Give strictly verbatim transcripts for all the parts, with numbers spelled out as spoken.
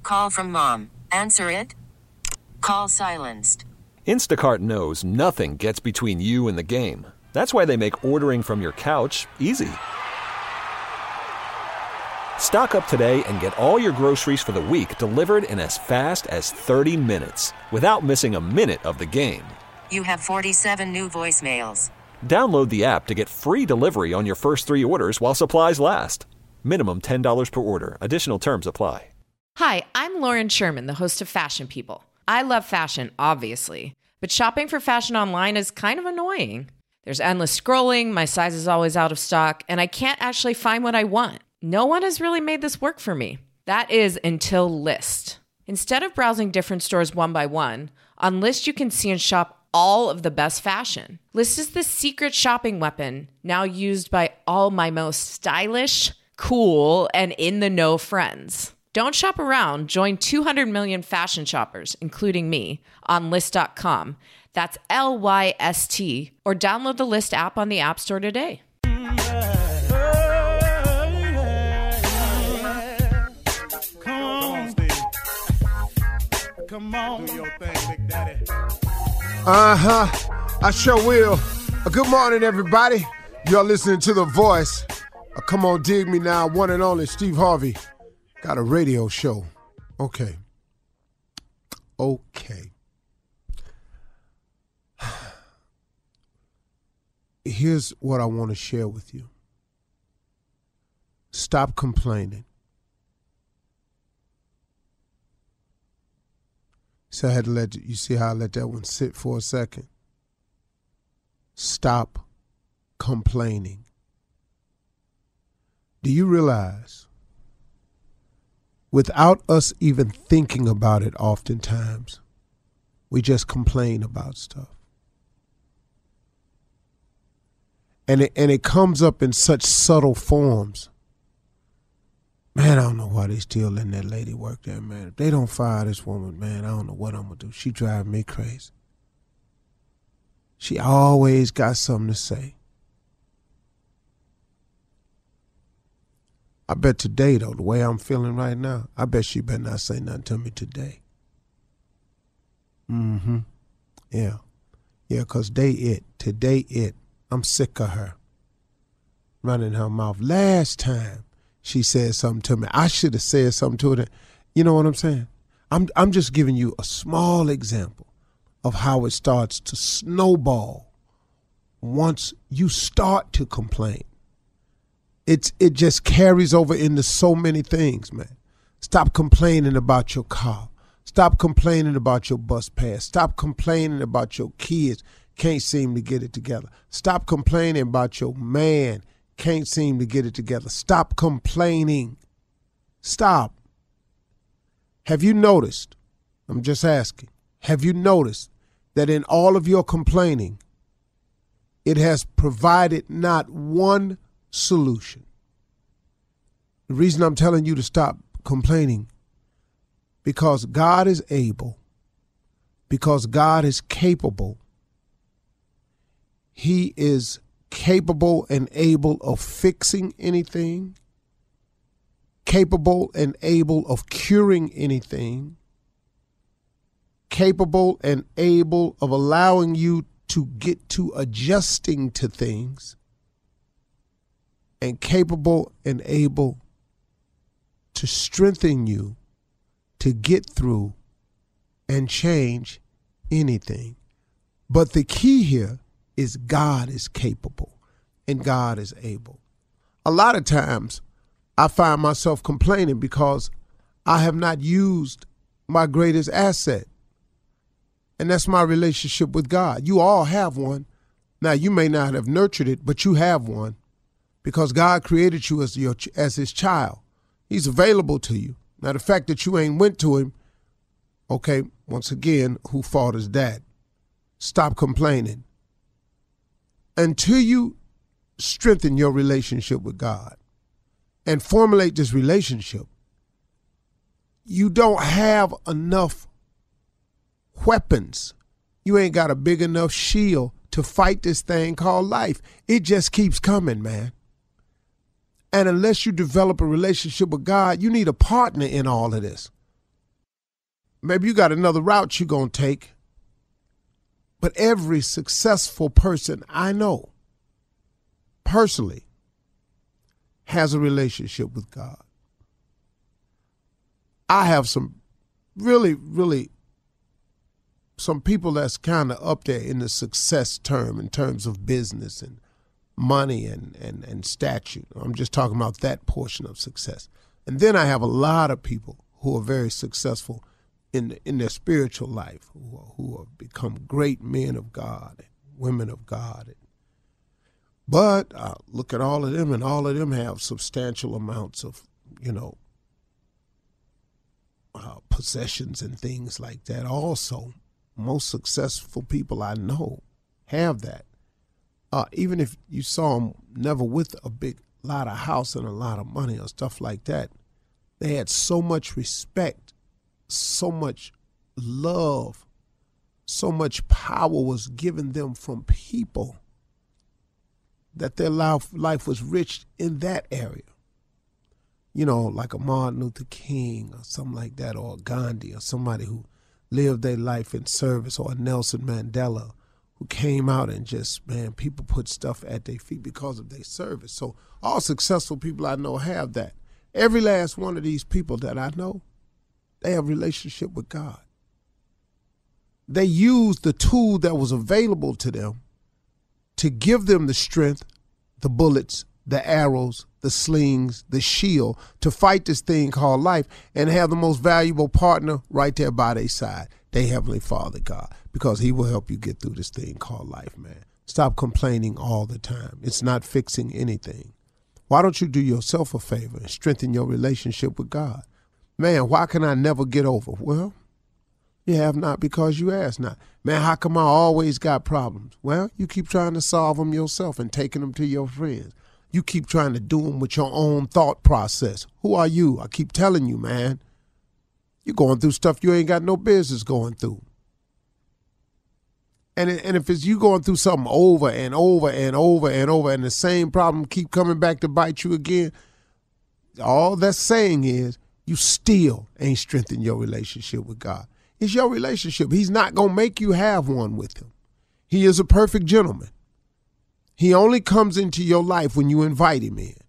Call from mom. Answer it. Call silenced. Instacart knows nothing gets between you and the game. That's why they make ordering from your couch easy. Stock up today and get all your groceries for the week delivered in as fast as thirty minutes without missing a minute of the game. You have forty-seven new voicemails. Download the app to get free delivery on your first three orders while supplies last. Minimum ten dollars per order. Additional terms apply. Hi, I'm Lauren Sherman, the host of Fashion People. I love fashion, obviously, but shopping for fashion online is kind of annoying. There's endless scrolling, my size is always out of stock, and I can't actually find what I want. No one has really made this work for me. That is until Lyst. Instead of browsing different stores one by one, on Lyst you can see and shop all of the best fashion. Lyst is the secret shopping weapon now used by all my most stylish, cool, and in-the-know friends. Don't shop around. Join two hundred million fashion shoppers, including me, on Lyst dot com. That's L Y S T. Or download the Lyst app on the App Store today. Come on, do your thing, Big Daddy. Uh-huh. I sure will. Uh, good morning, everybody. You're listening to The Voice. Uh, come on, dig me now. One and only Steve Harvey. Got a radio show. Okay. Okay. Here's what I want to share with you. Stop complaining. So I had to let you, you see how I let that one sit for a second? Stop complaining. Do you realize, without us even thinking about it oftentimes, we just complain about stuff? And it, and it comes up in such subtle forms. Man, I don't know why they still letting that lady work there, man. If they don't fire this woman, man, I don't know what I'm going to do. She driving me crazy. She always got something to say. I bet today, though, the way I'm feeling right now, I bet she better not say nothing to me today. Mm-hmm. Yeah. Yeah, because they it. Today it. I'm sick of her running her mouth. Last time she said something to me, I should have said something to her. You know what I'm saying? I'm I'm just giving you a small example of how it starts to snowball once you start to complain. It's it just carries over into so many things, man. Stop complaining about your car. Stop complaining about your bus pass. Stop complaining about your kids can't seem to get it together. Stop complaining about your man can't seem to get it together. Stop complaining. Stop. Have you noticed, I'm just asking, have you noticed that in all of your complaining, it has provided not one solution? The reason I'm telling you to stop complaining, because God is able, because God is capable. He is capable and able of fixing anything, capable and able of curing anything, capable and able of allowing you to get to adjusting to things, and capable and able to strengthen you to get through and change anything. But the key here is God is capable and God is able. A lot of times I find myself complaining because I have not used my greatest asset, and that's my relationship with God. You all have one. Now, you may not have nurtured it, but you have one because God created you as your as his child. He's available to you. Now, the fact that you ain't went to him, okay, once again, who fault is that? Stop complaining. Until you strengthen your relationship with God and formulate this relationship, you don't have enough weapons. You ain't got a big enough shield to fight this thing called life. It just keeps coming, man. And unless you develop a relationship with God, you need a partner in all of this. Maybe you got another route you're going to take. But every successful person I know personally has a relationship with God. I have some really, really, some people that's kind of up there in the success term in terms of business and money and, and, and statute. I'm just talking about that portion of success. And then I have a lot of people who are very successful in in their spiritual life, who, are, who have become great men of God, and women of God. But I look at all of them, and all of them have substantial amounts of, you know, uh, possessions and things like that. Also, most successful people I know have that. Uh, even if you saw them never with a big lot of house and a lot of money or stuff like that, they had so much respect, so much love, so much power was given them from people that their life, life was rich in that area. You know, like a Martin Luther King or something like that, or a Gandhi, or somebody who lived their life in service, or a Nelson Mandela who came out and just, man, people put stuff at their feet because of their service. So all successful people I know have that. Every last one of these people that I know, they have a relationship with God. They used the tool that was available to them to give them the strength, the bullets, the arrows, the slings, the shield to fight this thing called life, and have the most valuable partner right there by their side, their Heavenly Father, God, because he will help you get through this thing called life, man. Stop complaining all the time. It's not fixing anything. Why don't you do yourself a favor and strengthen your relationship with God? Man, why can I never get over? Well, you have not because you ask not. Man, how come I always got problems? Well, you keep trying to solve them yourself and taking them to your friends. You keep trying to do them with your own thought process. Who are you? I keep telling you, man. You're going through stuff you ain't got no business going through. And, and if it's you going through something over and over and over and over and the same problem keep coming back to bite you again, all that's saying is you still ain't strengthened your relationship with God. It's your relationship. He's not going to make you have one with him. He is a perfect gentleman. He only comes into your life when you invite him in.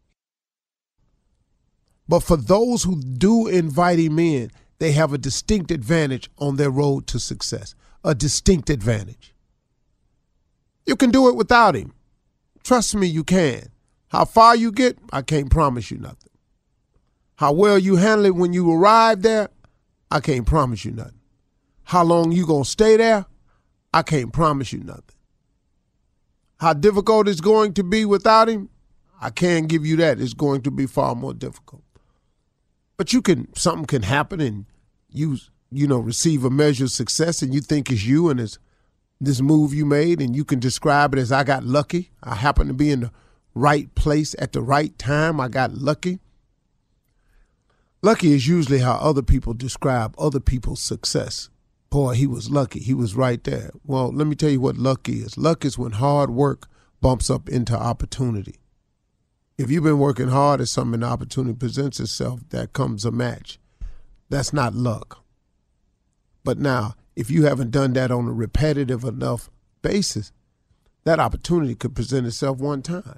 But for those who do invite him in, they have a distinct advantage on their road to success. A distinct advantage. You can do it without him. Trust me, you can. How far you get, I can't promise you nothing. How well you handle it when you arrive there, I can't promise you nothing. How long you gonna stay there, I can't promise you nothing. How difficult it's going to be without him, I can't give you that. It's going to be far more difficult. But you can, something can happen and you, you know, receive a measure of success and you think it's you and it's this move you made, and you can describe it as I got lucky. I happened to be in the right place at the right time. I got lucky. Lucky is usually how other people describe other people's success. Boy, he was lucky. He was right there. Well, let me tell you what luck is. Luck is when hard work bumps up into opportunity. If you've been working hard at something and the opportunity presents itself, that comes a match. That's not luck. But now, if you haven't done that on a repetitive enough basis, that opportunity could present itself one time.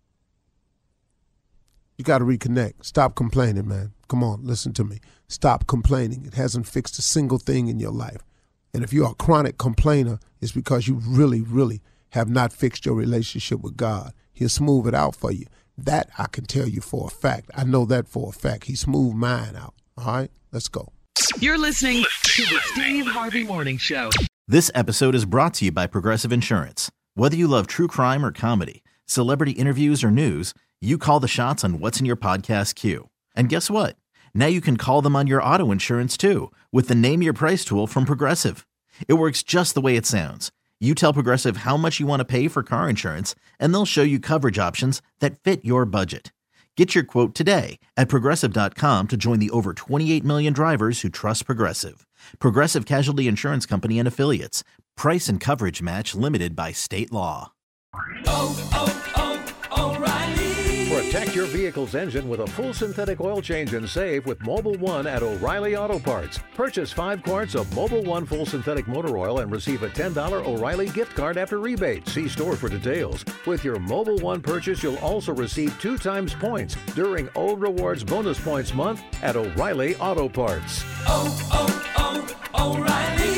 You got to reconnect. Stop complaining, man. Come on, listen to me. Stop complaining. It hasn't fixed a single thing in your life. And if you're a chronic complainer, it's because you really, really have not fixed your relationship with God. He'll smooth it out for you. That I can tell you for a fact. I know that for a fact. He smoothed mine out. All right, let's go. You're listening to the Steve Harvey Morning Show. This episode is brought to you by Progressive Insurance. Whether you love true crime or comedy, celebrity interviews or news, you call the shots on what's in your podcast queue. And guess what? Now you can call them on your auto insurance too with the Name Your Price tool from Progressive. It works just the way it sounds. You tell Progressive how much you want to pay for car insurance, and they'll show you coverage options that fit your budget. Get your quote today at Progressive dot com to join the over twenty-eight million drivers who trust Progressive. Progressive Casualty Insurance Company and Affiliates. Price and coverage match limited by state law. Oh, oh, oh, O'Reilly Protect your vehicle's engine with a full synthetic oil change and save with Mobil one at O'Reilly Auto Parts. Purchase five quarts of Mobil one full synthetic motor oil and receive a ten dollars O'Reilly gift card after rebate. See store for details. With your Mobil one purchase, you'll also receive two times points during O Rewards Bonus Points Month at O'Reilly Auto Parts. Oh, oh, oh, O'Reilly